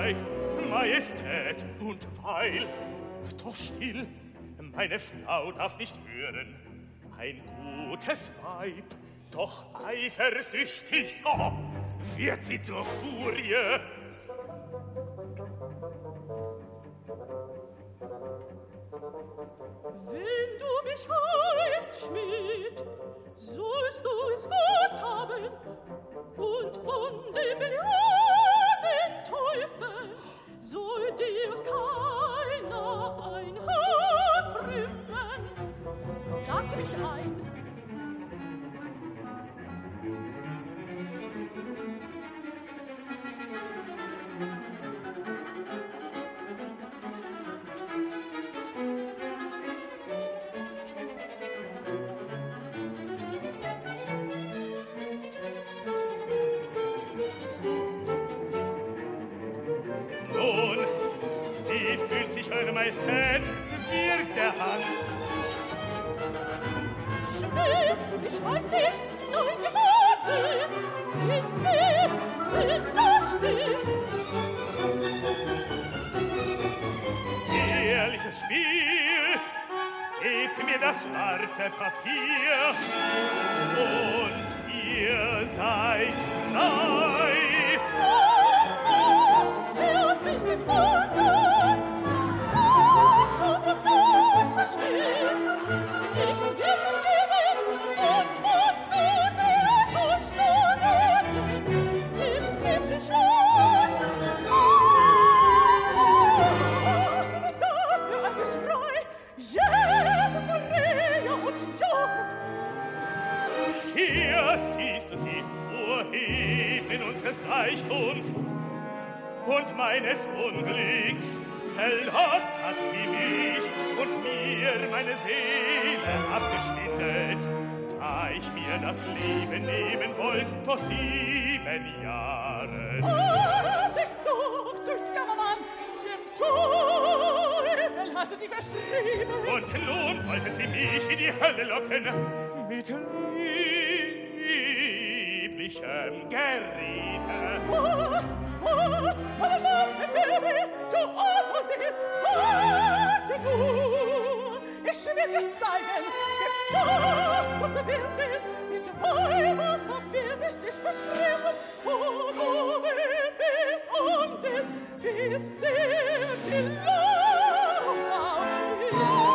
sei, Majestät, und weil, doch still, meine Frau darf nicht hören, ein gutes Weib, doch eifersüchtig, oh, wird sie zur Furie. Wenn du mich heißt, Schmied, sollst du es gut haben und von dem bejahenden Teufel soll dir keiner ein Haar krümmen. Sag mich ein. Eure Majestät, wirkt der Hand. Schmied, ich weiß nicht, dein Gebot ist mir Finderstich. Ehrliches Spiel, gebt mir das schwarze Papier und ihr seid frei. Er hat mich gefunden. Hier siehst du sie, o Himmel unseres Reichtums, und meines Unglücks verlockt hat sie mich und mir meine Seele abgeschnitten, da ich mir das Leben nehmen wollt vor 7 Jahren. Dich doch, du Jammermann, dem Teufel hast du dich verschrieben. Und nun wollte sie mich in die Hölle locken, mit lieblichem Gerede. Was? Meine Leute, du Ohrwurzel, warte nur! Ich will dir zeigen, gekocht werden, mit Weihwasser werde ich dich versprechen, und oben bis unten, bis dir die Luft ausgeht.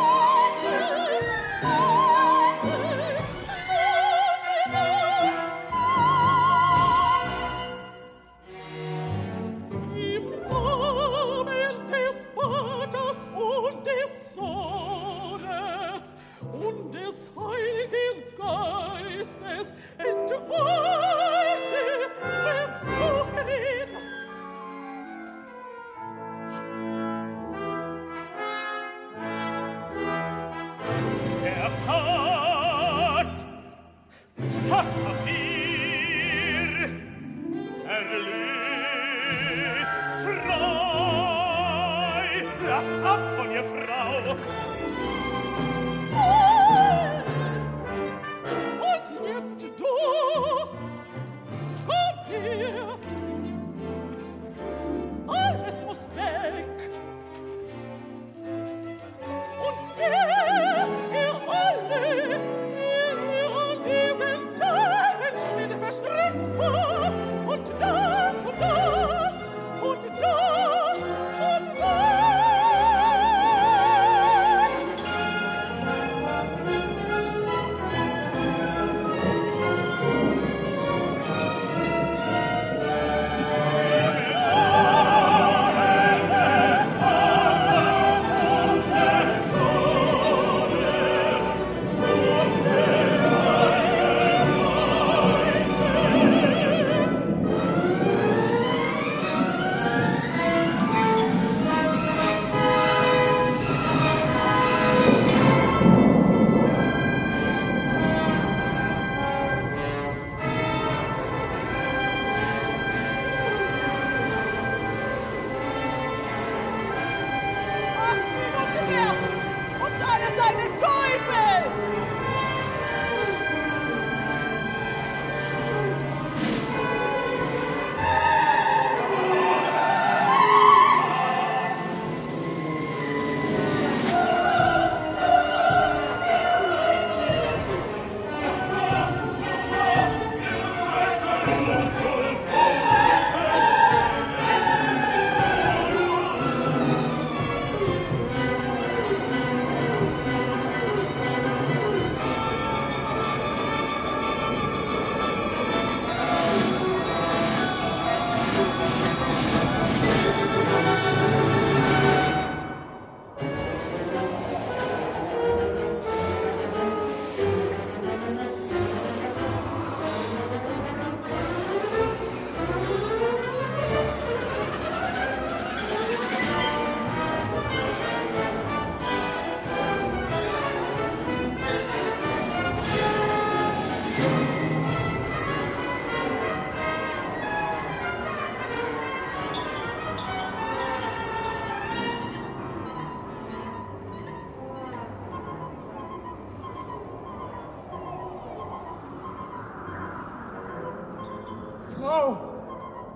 Und des Sohnes und des Heiligen Geistes entweiche, versuche ihn. Der Pakt, das Papier, erlöst, frei, lass ab von ihr, Frau. Und jetzt du, von hier, alles muss weg. Und ihr alle, ihr an diesen Teufelsschmiede verstrickt war, und das und das und das und das.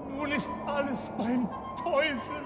Nun ist alles beim Teufel.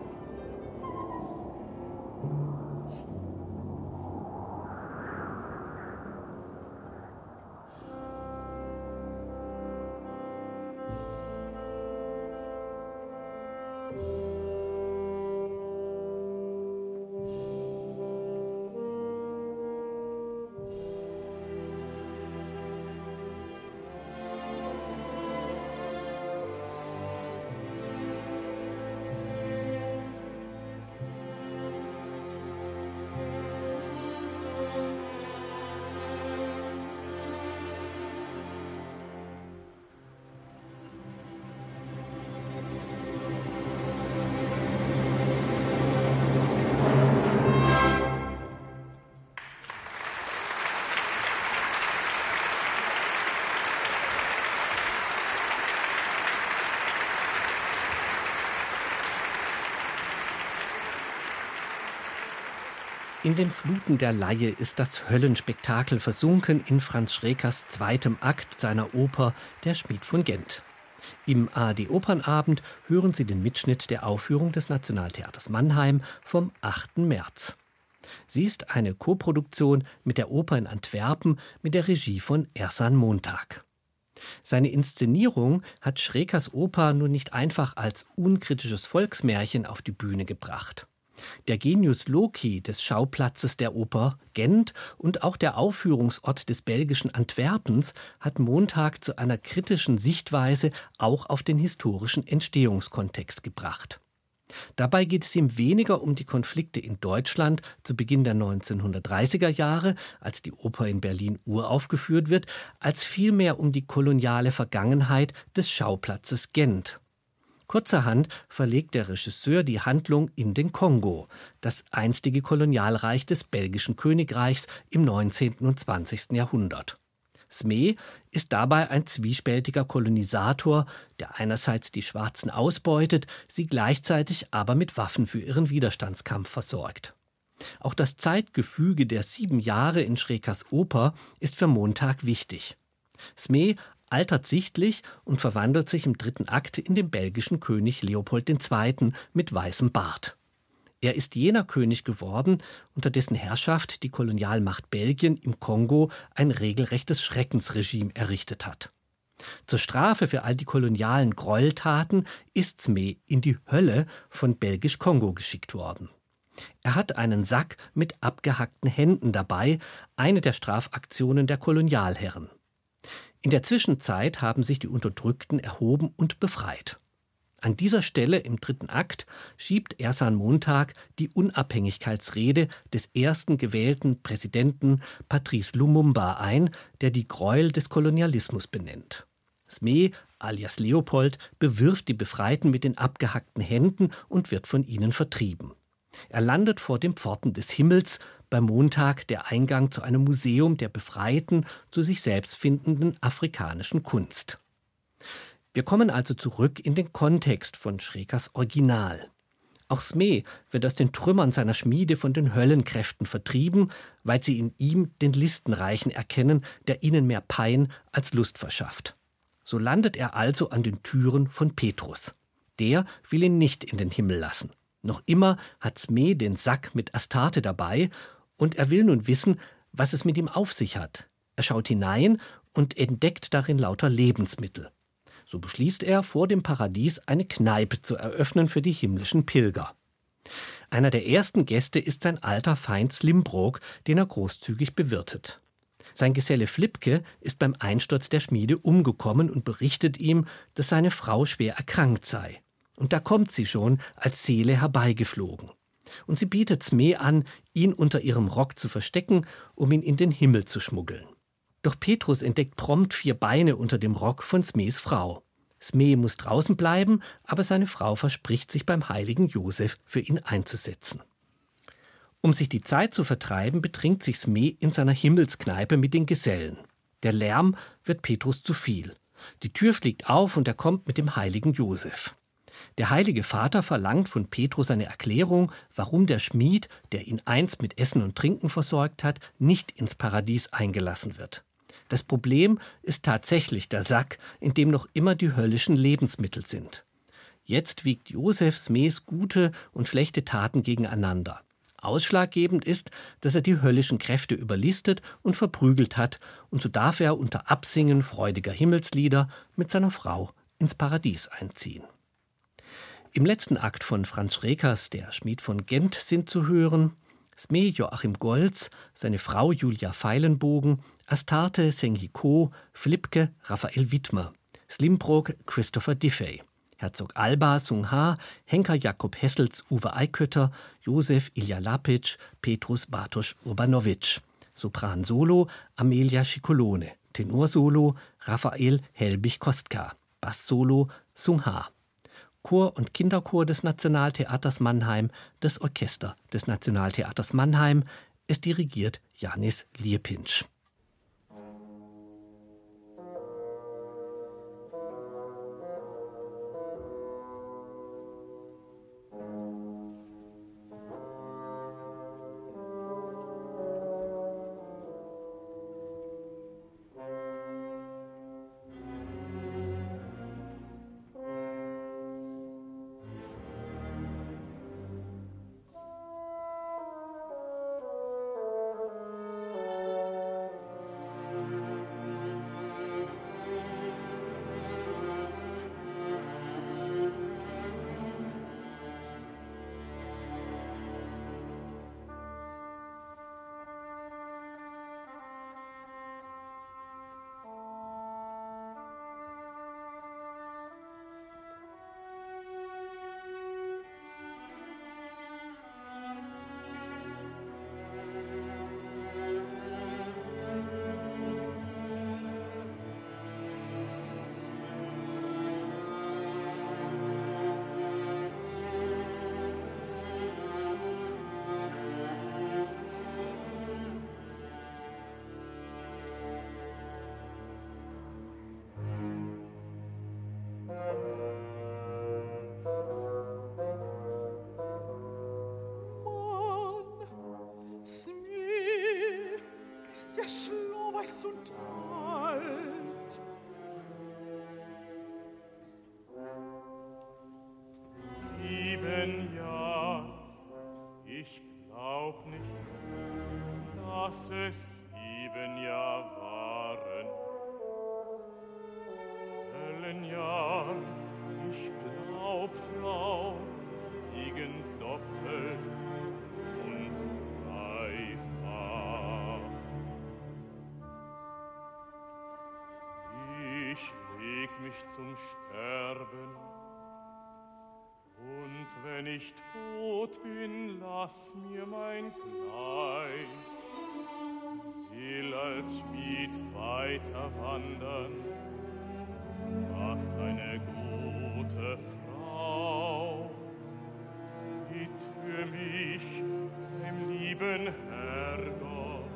In den Fluten der Leihe ist das Höllenspektakel versunken in Franz Schrekers zweitem Akt seiner Oper Der Schmied von Gent. Im ARD-Opernabend hören Sie den Mitschnitt der Aufführung des Nationaltheaters Mannheim vom 8. März. Sie ist eine Koproduktion mit der Oper in Antwerpen mit der Regie von Ersan Montag. Seine Inszenierung hat Schrekers Oper nun nicht einfach als unkritisches Volksmärchen auf die Bühne gebracht. Der Genius loci des Schauplatzes der Oper Gent und auch der Aufführungsort des belgischen Antwerpens hat Montag zu einer kritischen Sichtweise auch auf den historischen Entstehungskontext gebracht. Dabei geht es ihm weniger um die Konflikte in Deutschland zu Beginn der 1930er Jahre, als die Oper in Berlin uraufgeführt wird, als vielmehr um die koloniale Vergangenheit des Schauplatzes Gent. Kurzerhand verlegt der Regisseur die Handlung in den Kongo, das einstige Kolonialreich des belgischen Königreichs im 19. und 20. Jahrhundert. Smee ist dabei ein zwiespältiger Kolonisator, der einerseits die Schwarzen ausbeutet, sie gleichzeitig aber mit Waffen für ihren Widerstandskampf versorgt. Auch das Zeitgefüge der 7 Jahre in Schrekers Oper ist für Montag wichtig. Smee altert sichtlich und verwandelt sich im 3. Akt in den belgischen König Leopold II. Mit weißem Bart. Er ist jener König geworden, unter dessen Herrschaft die Kolonialmacht Belgien im Kongo ein regelrechtes Schreckensregime errichtet hat. Zur Strafe für all die kolonialen Gräueltaten ist Smee in die Hölle von Belgisch-Kongo geschickt worden. Er hat einen Sack mit abgehackten Händen dabei, eine der Strafaktionen der Kolonialherren. In der Zwischenzeit haben sich die Unterdrückten erhoben und befreit. An dieser Stelle im 3. Akt schiebt Ersan Montag die Unabhängigkeitsrede des ersten gewählten Präsidenten Patrice Lumumba ein, der die Gräuel des Kolonialismus benennt. Smee, alias Leopold, bewirft die Befreiten mit den abgehackten Händen und wird von ihnen vertrieben. Er landet vor den Pforten des Himmels, bei Montag der Eingang zu einem Museum der befreiten, zu sich selbst findenden afrikanischen Kunst. Wir kommen also zurück in den Kontext von Schrekers Original. Auch Smee wird aus den Trümmern seiner Schmiede von den Höllenkräften vertrieben, weil sie in ihm den Listenreichen erkennen, der ihnen mehr Pein als Lust verschafft. So landet er also an den Türen von Petrus. Der will ihn nicht in den Himmel lassen. Noch immer hat Smee den Sack mit Astarte dabei und er will nun wissen, was es mit ihm auf sich hat. Er schaut hinein und entdeckt darin lauter Lebensmittel. So beschließt er, vor dem Paradies eine Kneipe zu eröffnen für die himmlischen Pilger. Einer der ersten Gäste ist sein alter Feind Slimbrook, den er großzügig bewirtet. Sein Geselle Flipke ist beim Einsturz der Schmiede umgekommen und berichtet ihm, dass seine Frau schwer erkrankt sei. Und da kommt sie schon als Seele herbeigeflogen. Und sie bietet Smee an, ihn unter ihrem Rock zu verstecken, um ihn in den Himmel zu schmuggeln. Doch Petrus entdeckt prompt 4 Beine unter dem Rock von Smees Frau. Smee muss draußen bleiben, aber seine Frau verspricht sich beim heiligen Josef für ihn einzusetzen. Um sich die Zeit zu vertreiben, betrinkt sich Smee in seiner Himmelskneipe mit den Gesellen. Der Lärm wird Petrus zu viel. Die Tür fliegt auf und er kommt mit dem heiligen Josef. Der Heilige Vater verlangt von Petrus eine Erklärung, warum der Schmied, der ihn einst mit Essen und Trinken versorgt hat, nicht ins Paradies eingelassen wird. Das Problem ist tatsächlich der Sack, in dem noch immer die höllischen Lebensmittel sind. Jetzt wiegt Josef Smees gute und schlechte Taten gegeneinander. Ausschlaggebend ist, dass er die höllischen Kräfte überlistet und verprügelt hat, und so darf er unter Absingen freudiger Himmelslieder mit seiner Frau ins Paradies einziehen. Im letzten Akt von Franz Schreekers Der Schmied von Gent sind zu hören Smee Joachim Goltz, seine Frau Julia Feilenbogen, Astarte Senghiko, Flipke Raphael Widmer, Slimbrog Christopher Diffey, Herzog Alba Sung Ha, Henker Jakob Hessels Uwe Eikötter, Josef Ilja Lapitsch, Petrus Bartosz Urbanowitsch, Sopran Solo Amelia Schikolone, Tenor Solo Raphael Helbig-Kostka, Bass Solo Sung Ha. Chor und Kinderchor des Nationaltheaters Mannheim, das Orchester des Nationaltheaters Mannheim. Es dirigiert Janis Lierpinsch. Schlau-weiß und alt. 7 Jahre, ich glaub nicht, dass es 7 Jahre waren. Höllenjahr, ich glaub, Frau, liegen doppelt und dreifach. Ich leg mich zum Sterben, und wenn ich tot bin, lass mir mein Kleid. Will als Schmied weiter wandern, warst eine gute Frau. Bitt für mich, dem lieben Herrgott.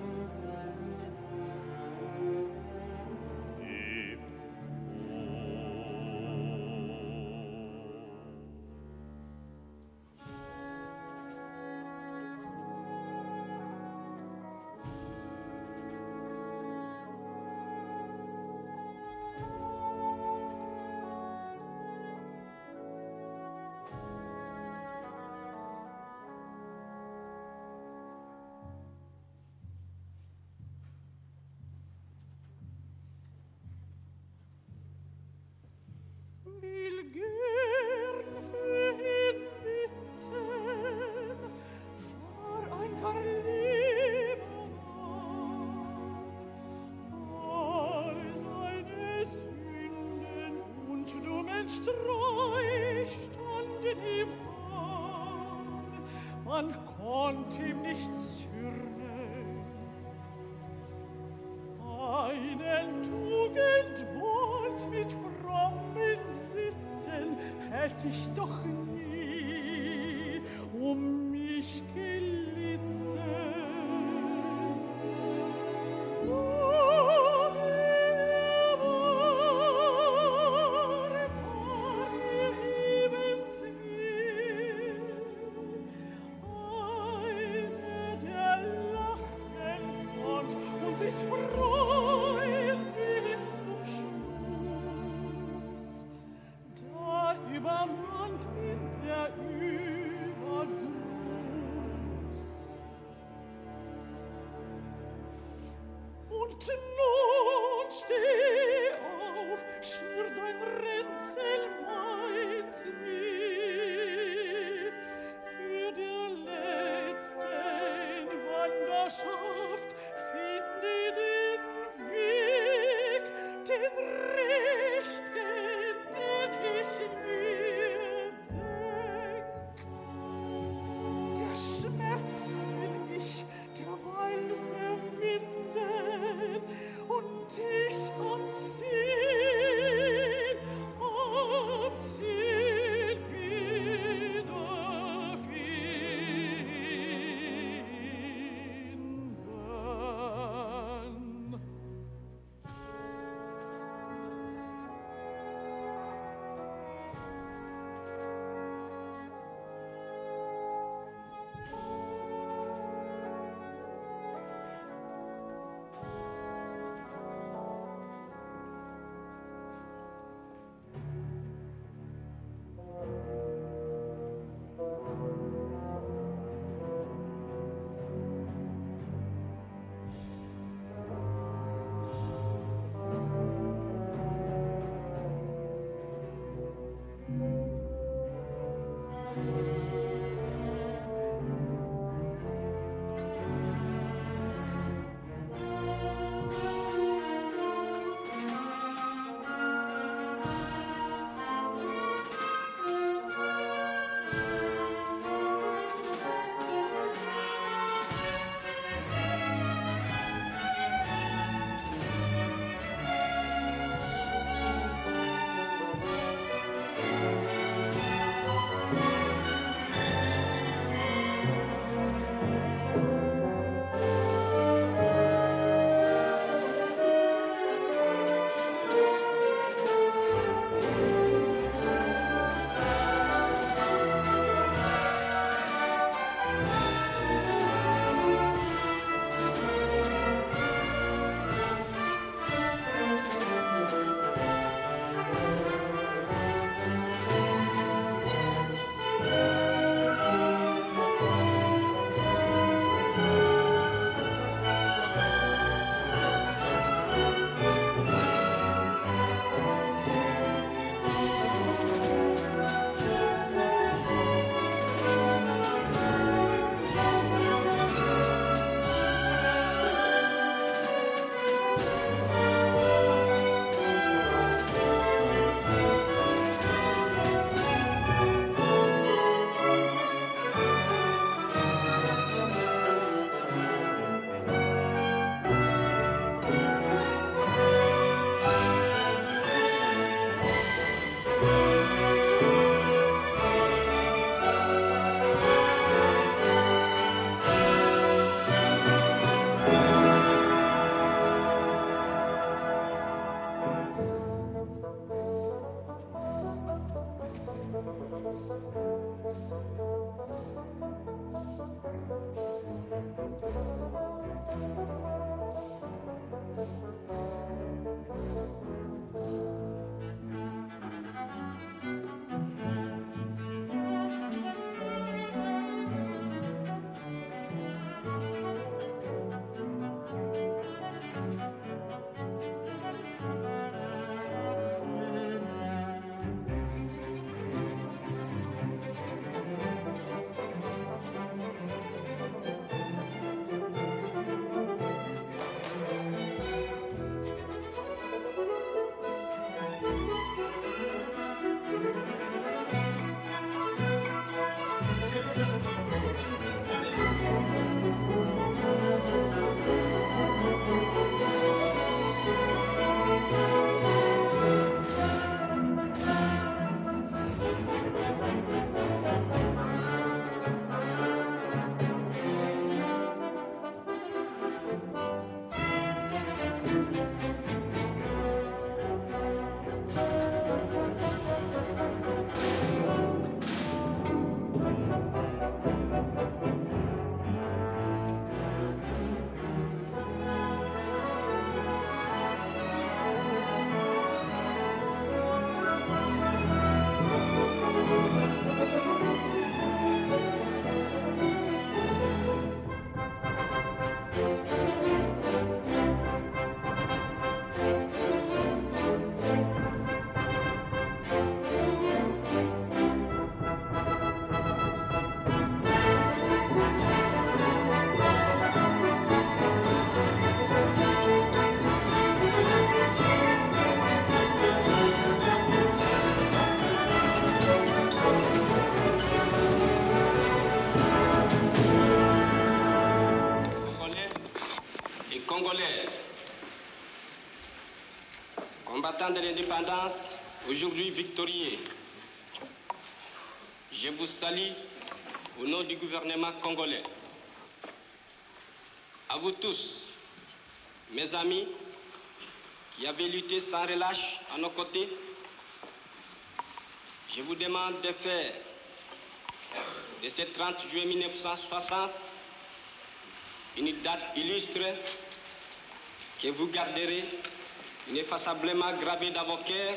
Will gern für ihn bitten, vor ein paar Leben all seine Sünden und dummen Streich standen ihm an, man konnte ihm nicht zürnen. Einen Tugendbold mit frommen Sitten hätt ich doch nie mich gelitten. So wie war lebenswert, eine, der lachen konnt und sich freuen bis zum Schluss. Da übermann nun steh auf, schür dein Ränzel meins mir. Für der letzten Wanderschaft finde den Weg, den rechten, den ich mir denk. Der Schmerz will ich derweil verwinden und dich am Ziel wiederfinden. partisans de l'indépendance, aujourd'hui victorieux, je vous salue au nom du gouvernement congolais. À vous tous, mes amis, qui avez lutté sans relâche à nos côtés, je vous demande de faire de ce 30 juillet 1960 une date illustre que vous garderez ineffaçablement gravée dans vos cœurs,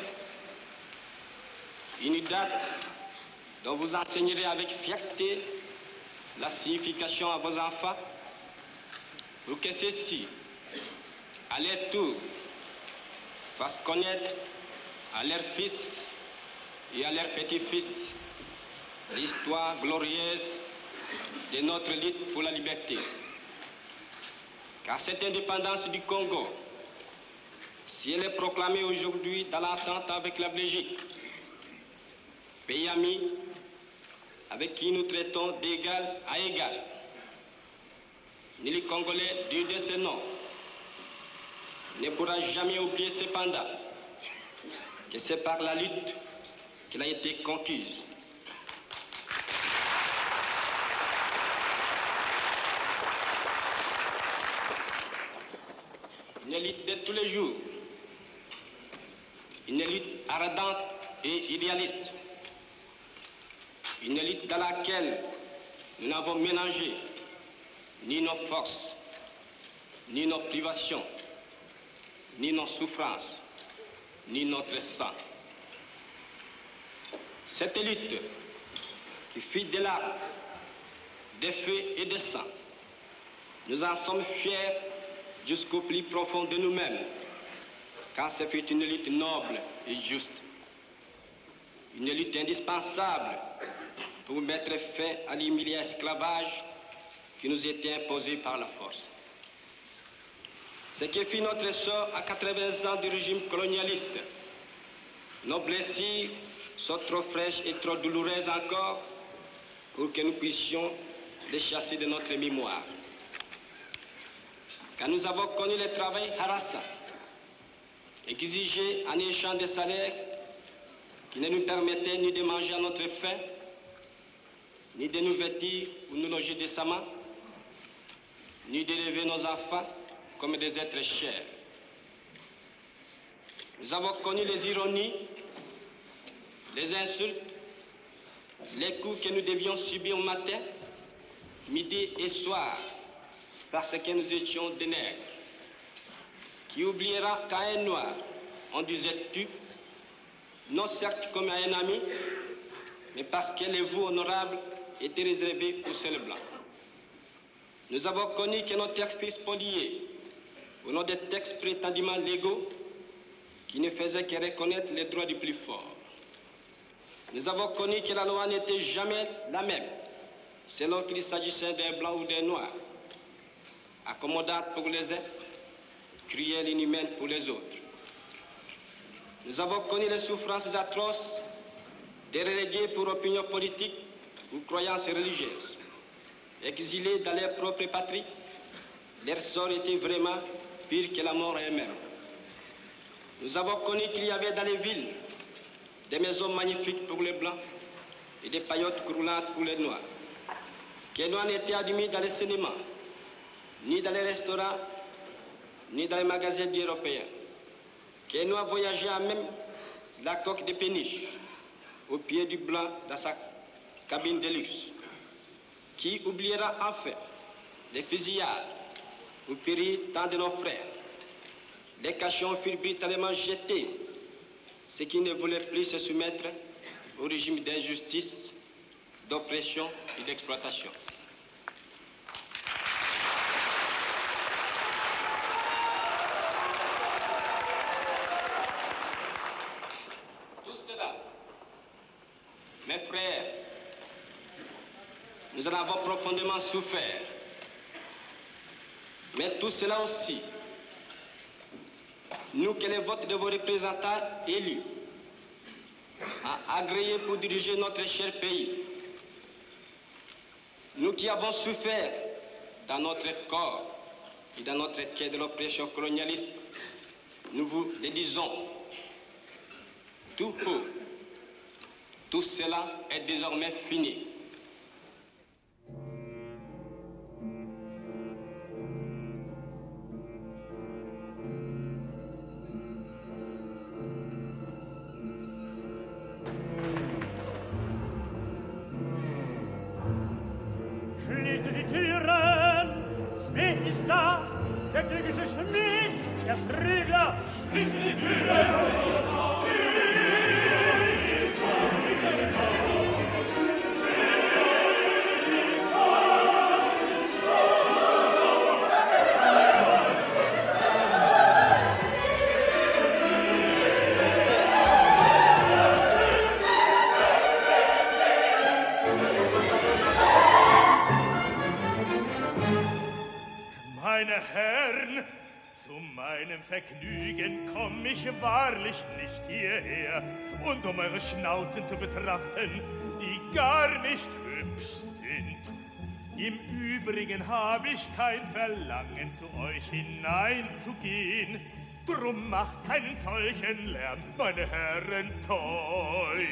une date dont vous enseignerez avec fierté la signification à vos enfants, pour que ceux-ci, à leur tour, fassent connaître à leurs fils et à leurs petits-fils l'histoire glorieuse de notre lutte pour la liberté. Car cette indépendance du Congo, si elle est proclamée aujourd'hui dans l'entente avec la Belgique, pays ami avec qui nous traitons d'égal à égal, ni les Congolais digne de ce nom ne pourra jamais oublier cependant que c'est par la lutte qu'elle a été conquise. Une lutte de tous les jours, une lutte ardente et idéaliste, une lutte dans laquelle nous n'avons mélangé ni nos forces, ni nos privations, ni nos souffrances, ni notre sang. Cette lutte qui fit des larmes, des feux et des sang, nous en sommes fiers jusqu'au plus profond de nous-mêmes, car ce fut une lutte noble et juste, une lutte indispensable pour mettre fin à l'humiliant esclavage qui nous était imposé par la force. Ce qui fit notre sort à 80 ans du régime colonialiste, nos blessures sont trop fraîches et trop douloureuses encore pour que nous puissions les chasser de notre mémoire. Quand nous avons connu le travail harassant, exigé en échange de salaires qui ne nous permettaient ni de manger à notre faim, ni de nous vêtir ou nous loger décemment, ni d'élever nos enfants comme des êtres chers. Nous avons connu les ironies, les insultes, les coups que nous devions subir au matin, midi et soir, parce que nous étions des nègres. Qui oubliera qu'à un noir, on disait tu, non certes comme à un ami, mais parce que les voix honorables étaient réservées aux seuls blancs. Nous avons connu que nos terres furent spoliées au nom des textes prétendument légaux qui ne faisaient que reconnaître les droits du plus fort. Nous avons connu que la loi n'était jamais la même, selon qu'il s'agissait d'un blanc ou d'un noir, accommodante pour les uns, cruelle et inhumaine pour les autres. Nous avons connu les souffrances atroces des relégués pour opinion politique ou croyances religieuses. Exilés dans leur propre patrie, leur sort était vraiment pire que la mort elle-même. Nous avons connu qu'il y avait dans les villes des maisons magnifiques pour les blancs et des paillotes croulantes pour les noirs. Que les noirs n'étaient admis dans les cinémas, ni dans les restaurants, ni dans les magasins européens. Que les noirs voyageaient à même la coque de péniche, au pied du blanc dans sa cabine de luxe. Qui oubliera enfin les fusillades où périrent tant de nos frères? Les cachons furent brutalement jetés, ceux qui ne voulaient plus se soumettre au régime d'injustice, d'oppression et d'exploitation. Tout cela, mes frères, nous en avons profondément souffert. Mais tout cela aussi, nous que les votes de vos représentants élus a agréé pour diriger notre cher pays, nous qui avons souffert dans notre corps et dans notre quai de l'oppression colonialiste, nous vous le disons tout haut. Tout cela est désormais fini. Schließe die Türen! Smith ist da! Der tückische Schmied! Der Prügler! Schließe die Türen! Meine Herren, zu meinem Vergnügen komm ich wahrlich nicht hierher, und um eure Schnauzen zu betrachten, die gar nicht hübsch sind. Im Übrigen habe ich kein Verlangen, zu euch hineinzugehen. Drum macht keinen solchen Lärm, meine Herren Teufel.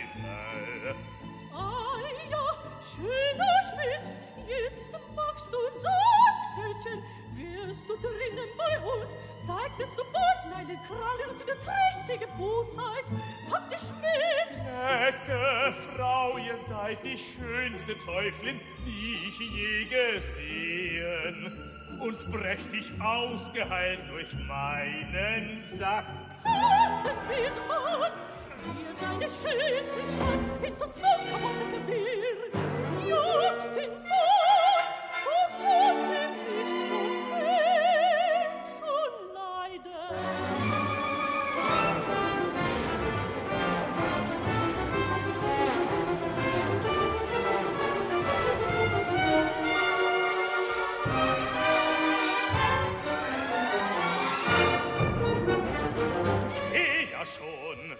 Ah ja, schöner Schmied, jetzt magst du Sortfältchen. Wärst du drinnen bei uns, zeigtest du bald deine Kralle und die trächtige Bosheit. Pack dich mit! Gnäd'ge Frau, ihr seid die schönste Teufelin, die ich je gesehen, und prächtig ausgeheilt durch meinen Sack. Warten wir mag, hier seine Schädlichkeit hinter Zuckerwatte verwirrt. Jagt ihn fort, so tut ihn nicht so viel zu leiden. Ja schon.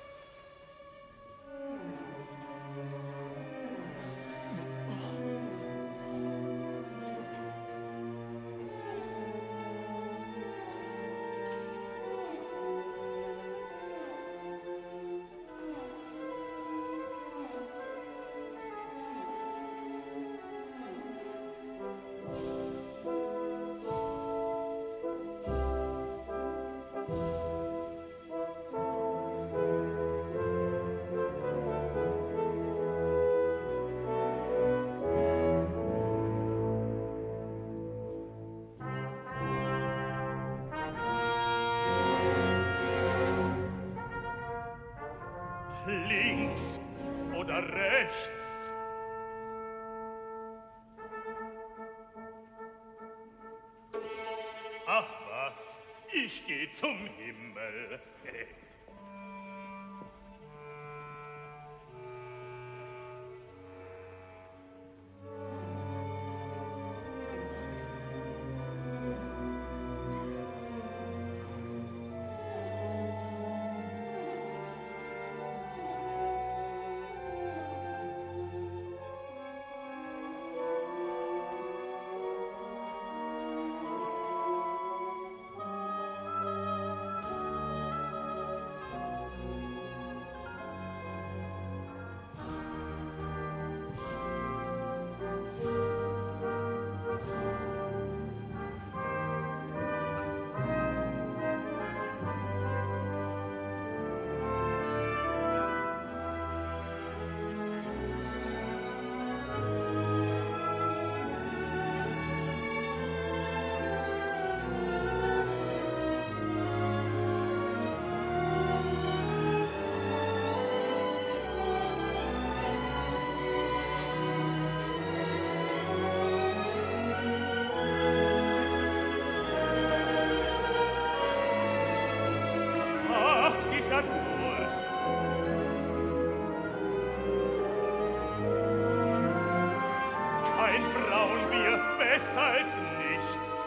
Links oder rechts? Ach was, ich geh zum Himmel. Kein Braunbier, besser als nichts.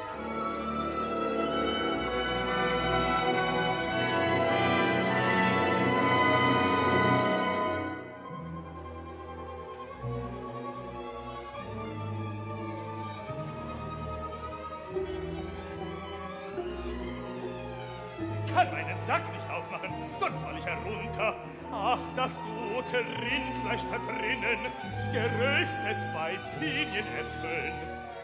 Kann meinen Sack nicht aufmachen, sonst fall ich herunter. Ach, das gute Rindfleisch da drinnen, geröstet bei Pinienäpfeln.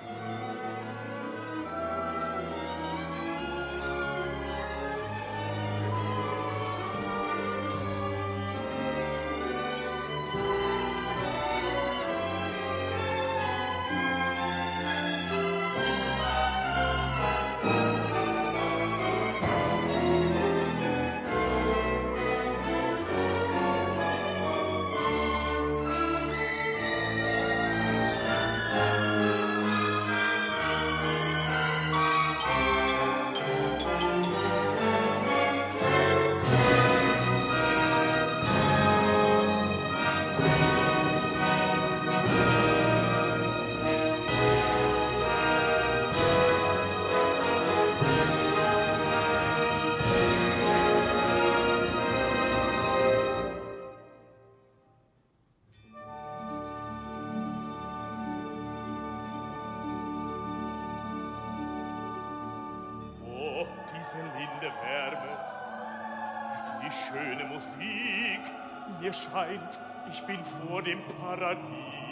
Mir scheint, ich bin vor dem Paradies.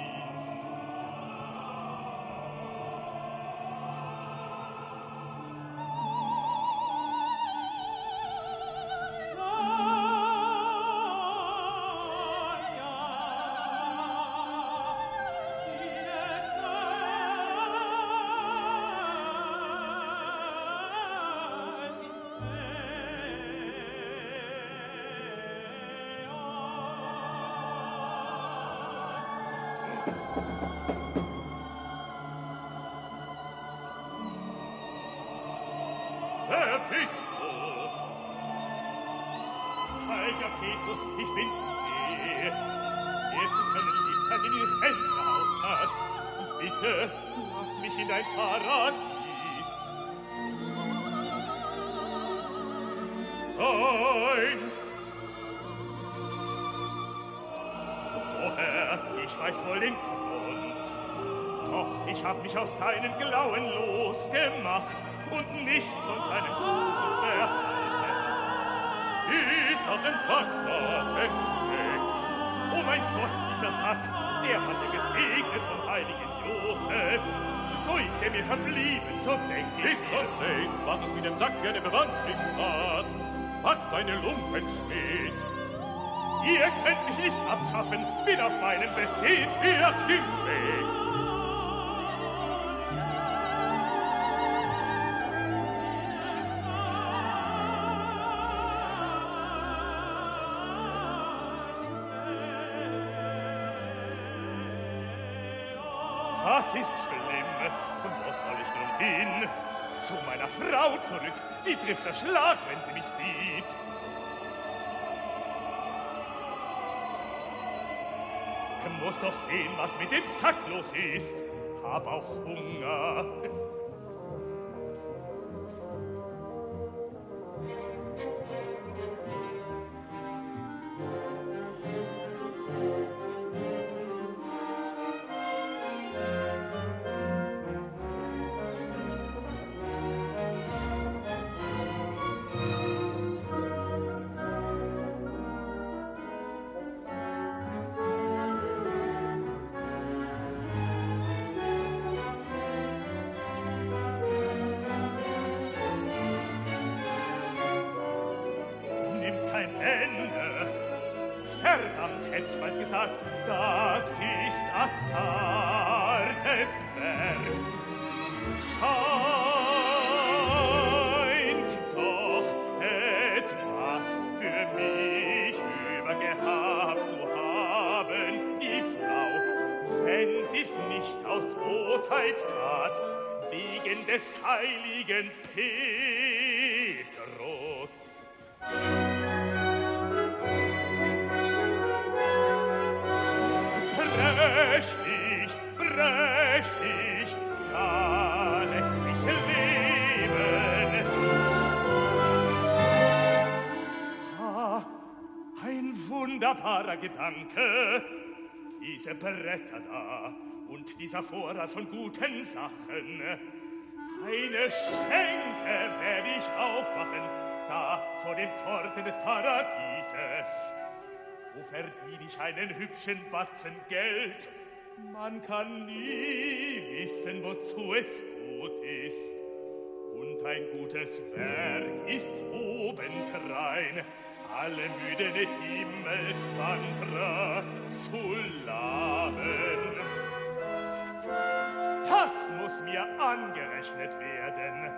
Heiliger Petrus, ich bin's, der zu seinen Lebzeiten in den Rentnerhaus hat. Bitte, lass mich in dein Paradies. Nein! O Herr, ich weiß wohl den Grund. Doch ich hab mich aus seinen Klauen losgemacht und nichts von seinem Blut behalten. Ich hab den Sack da entdeckt. Oh mein Gott, dieser Sack, der hat er gesegnet vom heiligen Josef. So ist er mir verblieben, so denk ich. Ich soll sehen, was es mit dem Sack für eine Bewandtnis hat. Pack deine Lumpenschmied. Ihr könnt mich nicht abschaffen, bin auf meinem Bessehen, wirkt im Weg. Das ist schlimm. Wo soll ich nun hin? Zu meiner Frau zurück. Die trifft der Schlag, wenn sie mich sieht. Du musst doch sehen, was mit dem Sack los ist. Hab auch Hunger. Verdammt, hätte ich bald gesagt, das ist Astartes Werk. Scheint doch etwas für mich übergehabt zu haben, die Frau, wenn sie's nicht aus Bosheit tat, wegen des heiligen Petrus. Prächtig, da lässt sich's leben. Ah, ein wunderbarer Gedanke. Diese Bretter da und dieser Vorrat von guten Sachen. Eine Schenke werde ich aufmachen, da vor den Pforten des Paradieses. wo verdien ich einen hübschen Batzen Geld? Man kann nie wissen, wozu es gut ist. Und ein gutes Werk ist's obendrein, alle müden Himmelswanderer zu laben. Das muss mir angerechnet werden.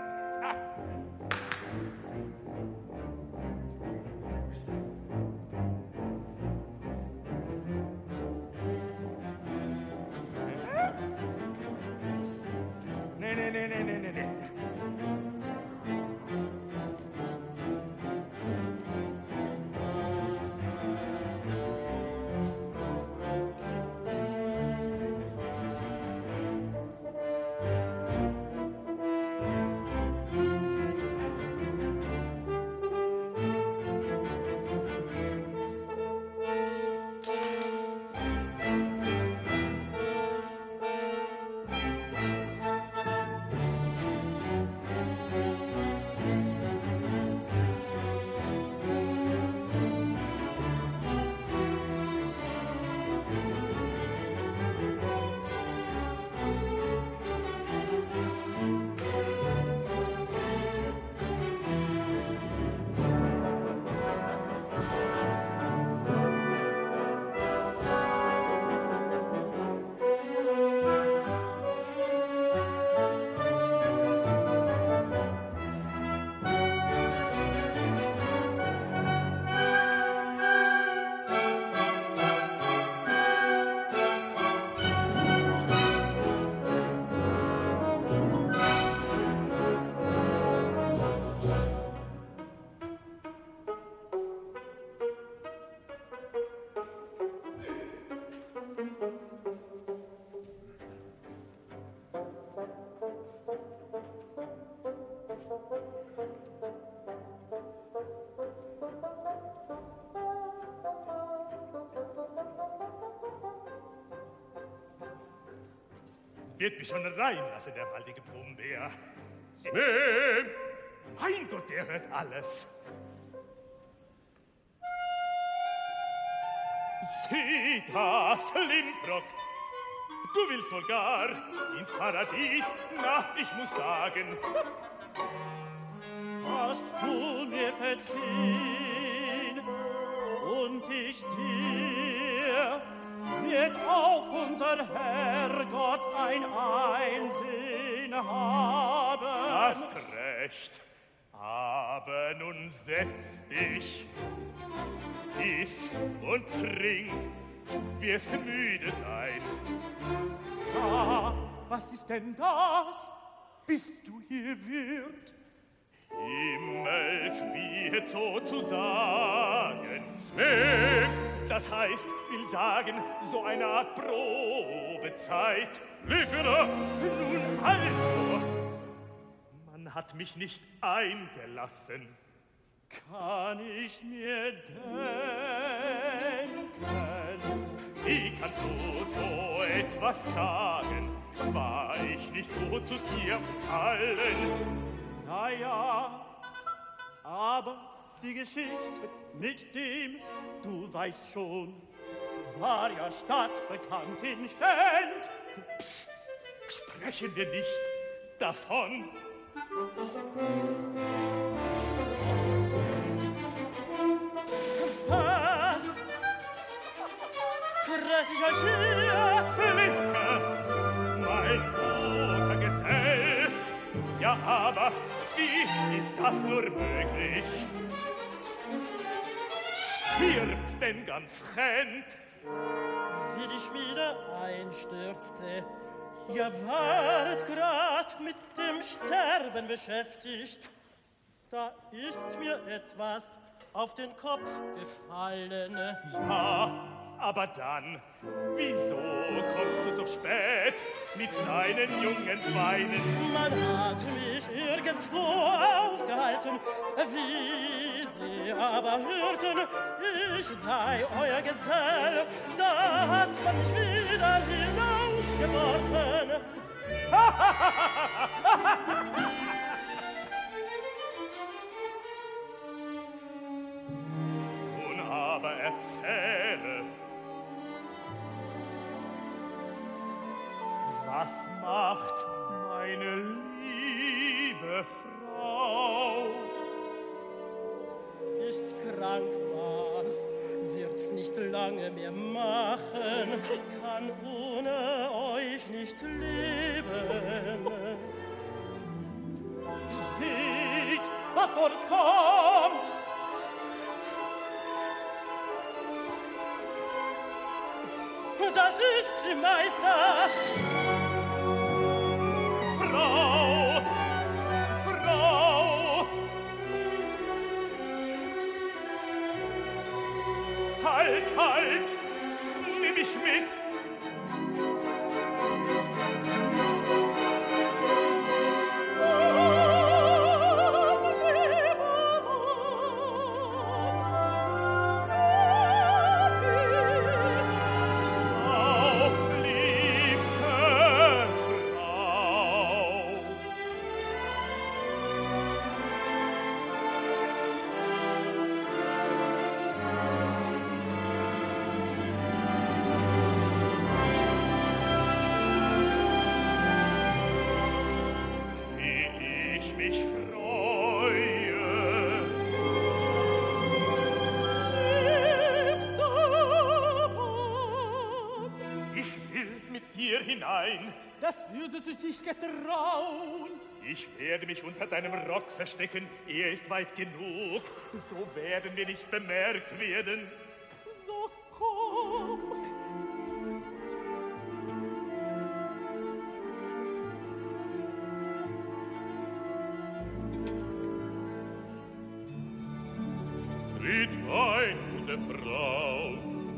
Wird mich schon reinlassen, der baldige Brummbär. Mein Gott, der hört alles. Sieh das, Lindbrock. Du willst wohl gar ins Paradies? Na, ich muss sagen. Hast du mir verziehen und ich dir, wird auch unser Herrgott ein Einsinn haben. Hast recht, aber nun setz dich, iss und trink, wirst müde sein. Ah, was ist denn das? Bist du hier Wirt? Himmelswirt sozusagen. Das heißt, will sagen, so eine Art Probezeit. Lügner! Nun also, man hat mich nicht eingelassen. Kann ich mir denken? Wie kannst du so etwas sagen? War ich nicht gut zu dir und allen? Na ja, aber die Geschichte mit dem, du weißt schon, war ja stadtbekannt in Gent. Psst, sprechen wir nicht davon. Was? Treff ich euch hier? Flicker, mein guter Gesell. Ja, aber wie ist das nur möglich? Stirbt denn ganz Gent? Wie die Schmiede einstürzte, ihr wart grad mit dem Sterben beschäftigt. Da ist mir etwas auf den Kopf gefallen. Ja, aber dann, wieso kommst du so spät mit deinen jungen Beinen? Man hat mich irgendwo aufgehalten, wie sie aber hörten, ich sei euer Gesell, da hat man mich wieder hinausgeworfen. Nun aber erzähl Was macht meine liebe Frau? Ist krank, was wird's nicht lange mehr machen, kann ohne euch nicht leben. Seht, was dort kommt! Das ist sie, Meister! Frau! Frau! Halt, halt! Nimm mich mit! Das würde sich nicht getrauen. Ich werde mich unter deinem Rock verstecken, er ist weit genug. So werden wir nicht bemerkt werden. So komm. Tritt ein, gute Frau.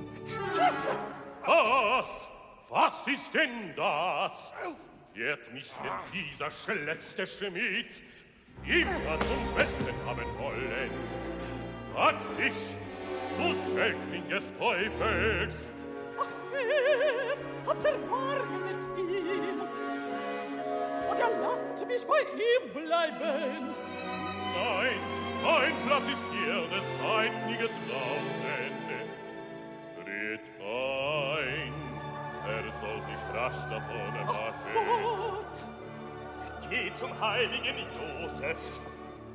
Was ist denn das? Wird nicht denn dieser schlechte Schmied immer zum Besten haben wollen? Praktisch, du Söldling des Teufels! Ach, Herr, habt Erbarmen mit ihm! Und ja, lasst mich bei ihm bleiben! Nein, mein Platz ist hier, des Heiligen draußen. Tritt ein, soll sich rasch davon machen. Gott! Geh zum heiligen Josef.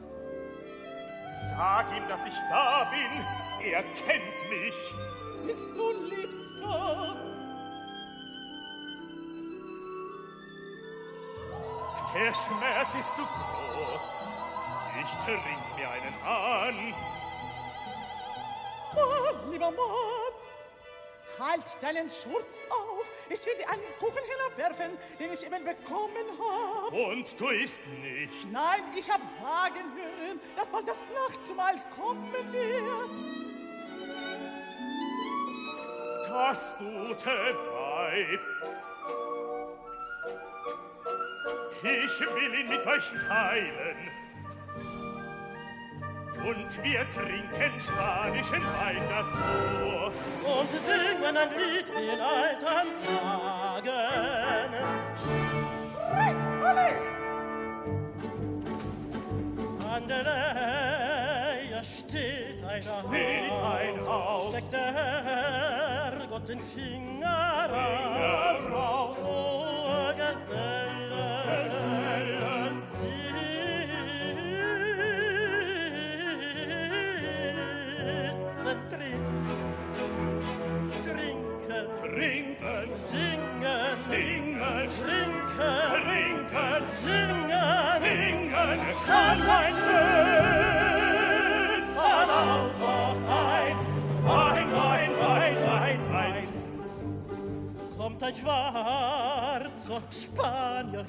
Sag ihm, dass ich da bin. Er kennt mich. Bist du Liebster? Der Schmerz ist zu groß. Ich trink mir einen an. Mann, lieber Mann! Halt deinen Schurz auf! Ich will dir einen Kuchen hinabwerfen, den ich eben bekommen habe. Und du isst nicht? Nein, ich hab sagen hören, dass bald das Nachtmahl kommen wird. Das gute Weib. Ich will ihn mit euch teilen. Und wir trinken spanischen Wein dazu. Und singen ein Lied wie in alten Tagen. An der Leier steht ein Haus. Steckt der Herrgott den Finger raus. Oh, Gesellen, Trinken, singen, singen, trinken, trinken, singen, singen, kann ein Hülsal auf Wein, Wein, Wein, Wein, Wein, Wein. Kommt ein schwarzer Spanier,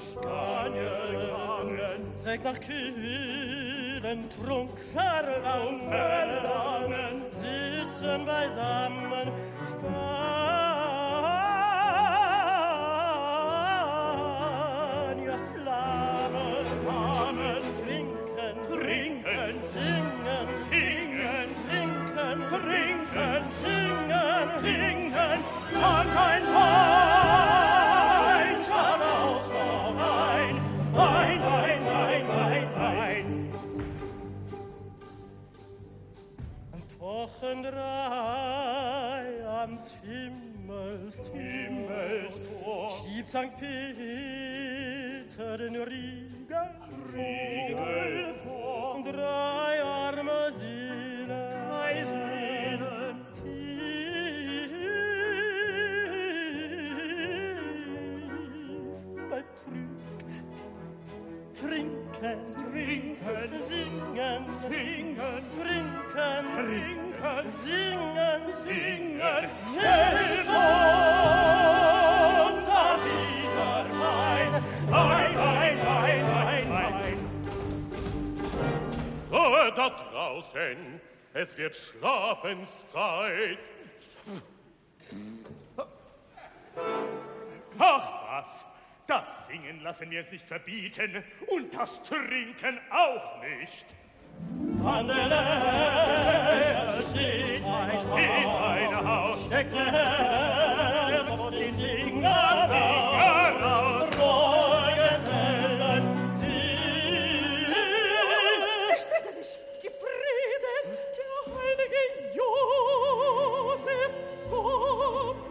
trägt nach kühlen Trunk verlangen, sitzen beisammen, Spanier Flammen, trinken, singen, trinken, singen, kann kein Wein, schau aus, Wein, Wein, Wein, Wein, Wein, Wein. Pochen drei ans Himmels Himmelstor. Schieb St. Peter den Riegel vor. 3 arme Seelen, 3 Seelen, tief betrübt. Trinken, trinken, singen, singen, trinken, trinken, singen, singen, Hilf uns auf dieser Wein, Wein, Wein, Wein, Wein, Wein. So, da draußen, es wird Schlafenszeit. Ach was, das Singen lassen wir uns nicht verbieten und das Trinken auch nicht. An der Nähe steht ein Haus, steckt der Herr und die Singer raus, Gesellen, sie. Ich bitte dich, gib Frieden, der heilige Josef kommt.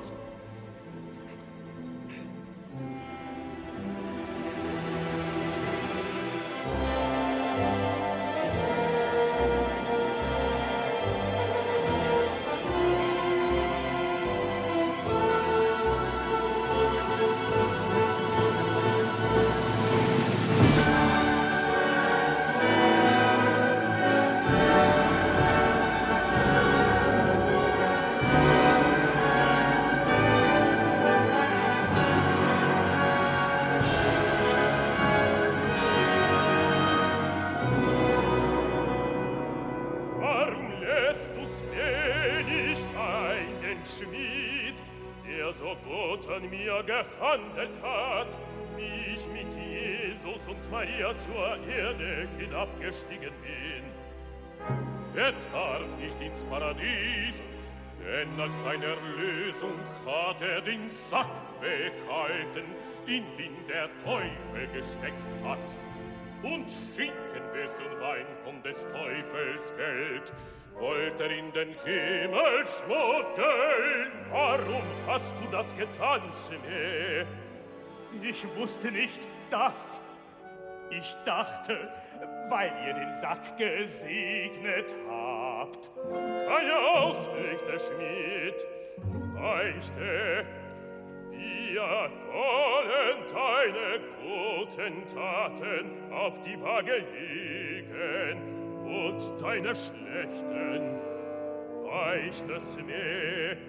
An mir gehandelt hat, wie ich mit Jesus und Maria zur Erde hinabgestiegen bin. Er darf nicht ins Paradies, denn nach seiner Erlösung hat er den Sack behalten, in den der Teufel gesteckt hat. Und Schinken, Wurst und Wein von des Teufels Geld wollt er in den Himmel schmuggeln. Warum hast du das getan, Semé? Ich wusste nicht, dass. Ich dachte, weil ihr den Sack gesegnet habt. Keine Ausweg, der Schmied. Beichte, wir wollen deine guten Taten auf die Waage legen und deine schlechten beichtest mir.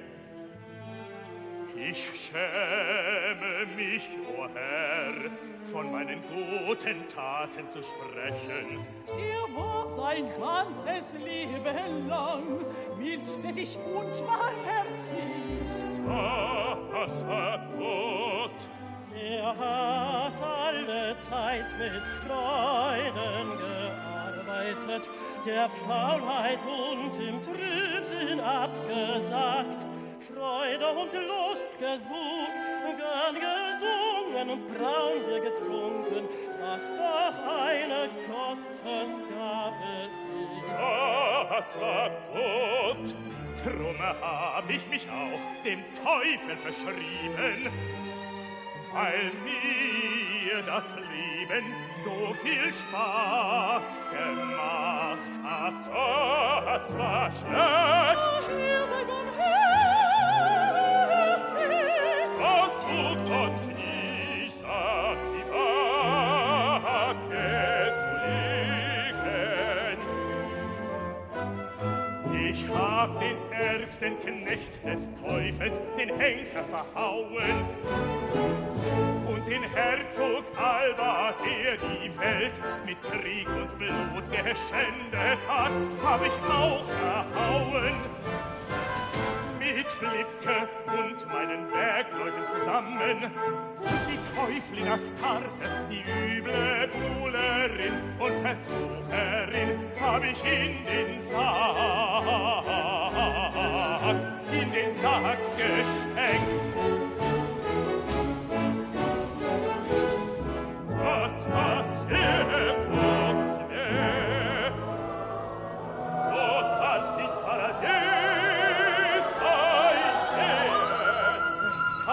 Ich schäme mich, o Herr, von meinen guten Taten zu sprechen. Er war sein ganzes Leben lang mildstätig und barmherzig. Das war Gott. Er hat alle Zeit mit Freuden gearbeitet, der Faulheit und im Trübsinn abgesagt, Freude und Lust gesucht, gern gesungen und Braunbier getrunken, was doch eine Gottesgabe ist. Das war Gott. Drum hab ich mich auch dem Teufel verschrieben, weil mir das Leben so viel Spaß gemacht hat. Das war schlecht. Ihr seid barmherzig. Was tut sonst nicht, sagt die Waage zu legen. Ich hab den ärgsten Knecht des Teufels, den Henker, verhauen. Und den Herzog Alba, der die Welt mit Krieg und Blut geschändet hat, hab ich auch erhauen. Mit Flipke und meinen Bergleuten zusammen, die Teufelin Astarte, die üble Buhlerin und Versucherin, hab ich in den Sack gesteckt. Das war sehr kurz mir. Gott als ins Paradies ein Heer.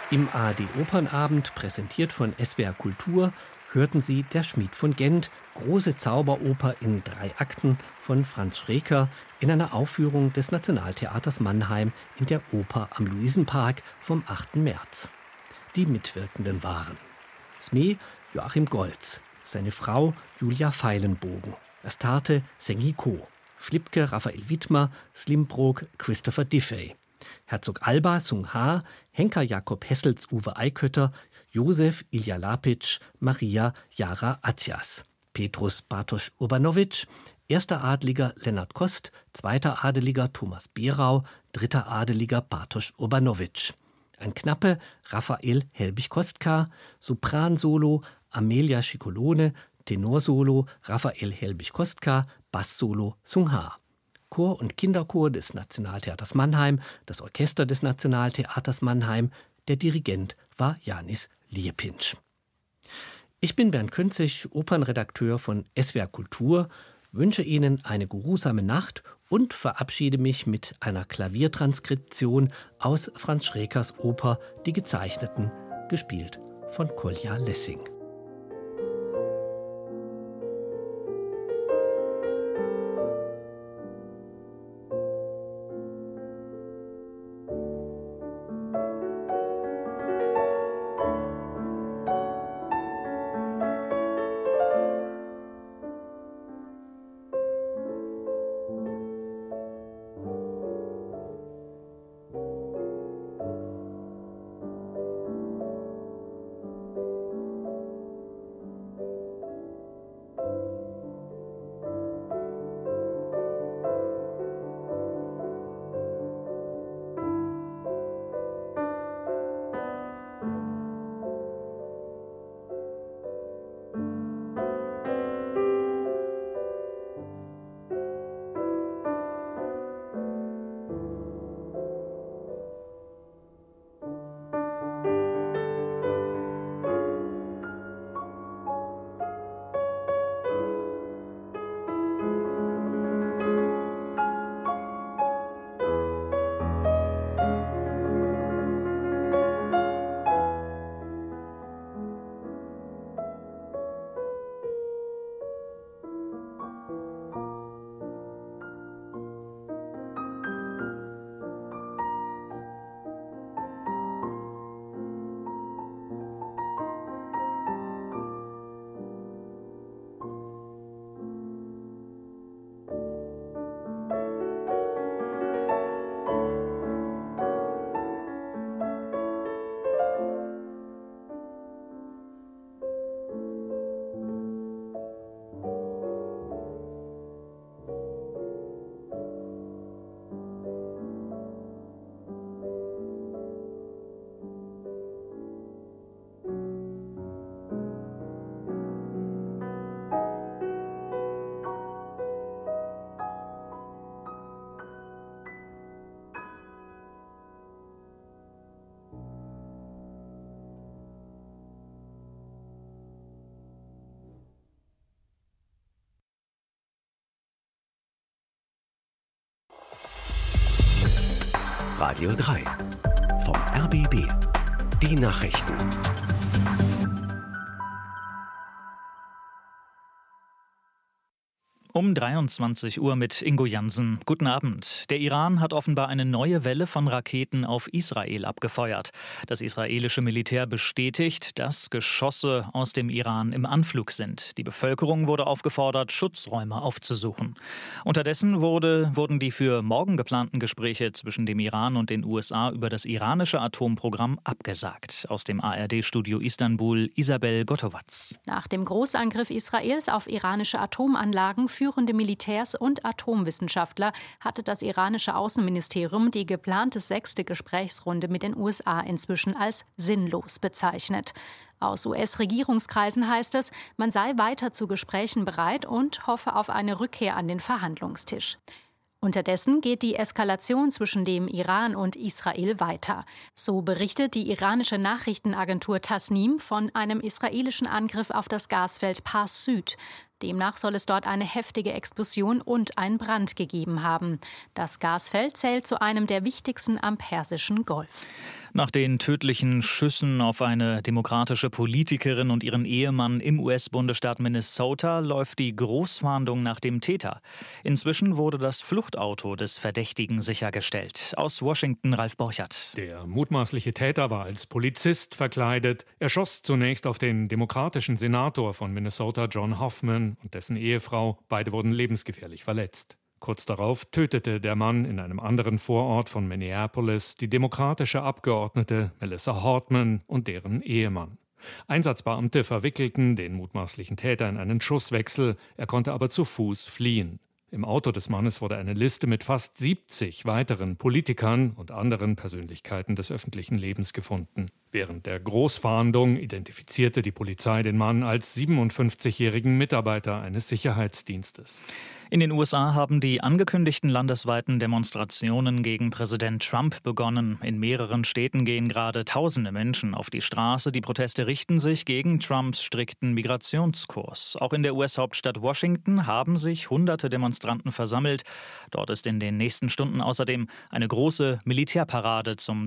Im ARD-Opernabend, präsentiert von SWR Kultur, hörten Sie Der Schmied von Gent, große Zauberoper in 3 Akten von Franz Schreker in einer Aufführung des Nationaltheaters Mannheim in der Oper am Luisenpark vom 8. März. Die Mitwirkenden waren Smee Joachim Goltz, seine Frau Julia Feilenbogen, Astarte Sengi Ko, Flipke Raphael Wittmer, Slimbrog Christopher Diffey, Herzog Alba Sung Ha, Henker Jakob Hessels Uwe Eikötter, Josef Ilja Lapitsch, Maria Jara Atjas, Petrus Bartosz Urbanowitsch, 1. Adeliger Lennart Kost, 2. Adeliger Thomas Berau, 3. Adeliger Bartosz Urbanowitsch. Ein Knappe Raphael Helbig-Kostka, Sopransolo Amelia Schikolone, Tenorsolo Raphael Helbig-Kostka, Basssolo Sung Ha. Chor- und Kinderchor des Nationaltheaters Mannheim, das Orchester des Nationaltheaters Mannheim, der Dirigent war Janis Liepinsch. Ich bin Bernd Künzig, Opernredakteur von SWR Kultur, wünsche Ihnen eine geruhsame Nacht und verabschiede mich mit einer Klaviertranskription aus Franz Schrekers Oper Die Gezeichneten, gespielt von Kolja Lessing. Radio 3 vom RBB. Die Nachrichten. Um 23 Uhr mit Ingo Jansen. Guten Abend. Der Iran hat offenbar eine neue Welle von Raketen auf Israel abgefeuert. Das israelische Militär bestätigt, dass Geschosse aus dem Iran im Anflug sind. Die Bevölkerung wurde aufgefordert, Schutzräume aufzusuchen. Unterdessen wurden die für morgen geplanten Gespräche zwischen dem Iran und den USA über das iranische Atomprogramm abgesagt. Aus dem ARD-Studio Istanbul, Isabel Gottowatz. Nach dem Großangriff Israels auf iranische Atomanlagen führende Militärs und Atomwissenschaftler hatte das iranische Außenministerium die geplante 6. Gesprächsrunde mit den USA inzwischen als sinnlos bezeichnet. Aus US-Regierungskreisen heißt es, man sei weiter zu Gesprächen bereit und hoffe auf eine Rückkehr an den Verhandlungstisch. Unterdessen geht die Eskalation zwischen dem Iran und Israel weiter. So berichtet die iranische Nachrichtenagentur Tasnim von einem israelischen Angriff auf das Gasfeld Pars Süd. Demnach soll es dort eine heftige Explosion und einen Brand gegeben haben. Das Gasfeld zählt zu einem der wichtigsten am Persischen Golf. Nach den tödlichen Schüssen auf eine demokratische Politikerin und ihren Ehemann im US-Bundesstaat Minnesota läuft die Großfahndung nach dem Täter. Inzwischen wurde das Fluchtauto des Verdächtigen sichergestellt. Aus Washington Ralf Borchert. Der mutmaßliche Täter war als Polizist verkleidet. Er schoss zunächst auf den demokratischen Senator von Minnesota, John Hoffman, und dessen Ehefrau. Beide wurden lebensgefährlich verletzt. Kurz darauf tötete der Mann in einem anderen Vorort von Minneapolis die demokratische Abgeordnete Melissa Hortman und deren Ehemann. Einsatzbeamte verwickelten den mutmaßlichen Täter in einen Schusswechsel, er konnte aber zu Fuß fliehen. Im Auto des Mannes wurde eine Liste mit fast 70 weiteren Politikern und anderen Persönlichkeiten des öffentlichen Lebens gefunden. Während der Großfahndung identifizierte die Polizei den Mann als 57-jährigen Mitarbeiter eines Sicherheitsdienstes. In den USA haben die angekündigten landesweiten Demonstrationen gegen Präsident Trump begonnen. In mehreren Städten gehen gerade Tausende Menschen auf die Straße. Die Proteste richten sich gegen Trumps strikten Migrationskurs. Auch in der US-Hauptstadt Washington haben sich hunderte Demonstranten versammelt. Dort ist in den nächsten Stunden außerdem eine große Militärparade zum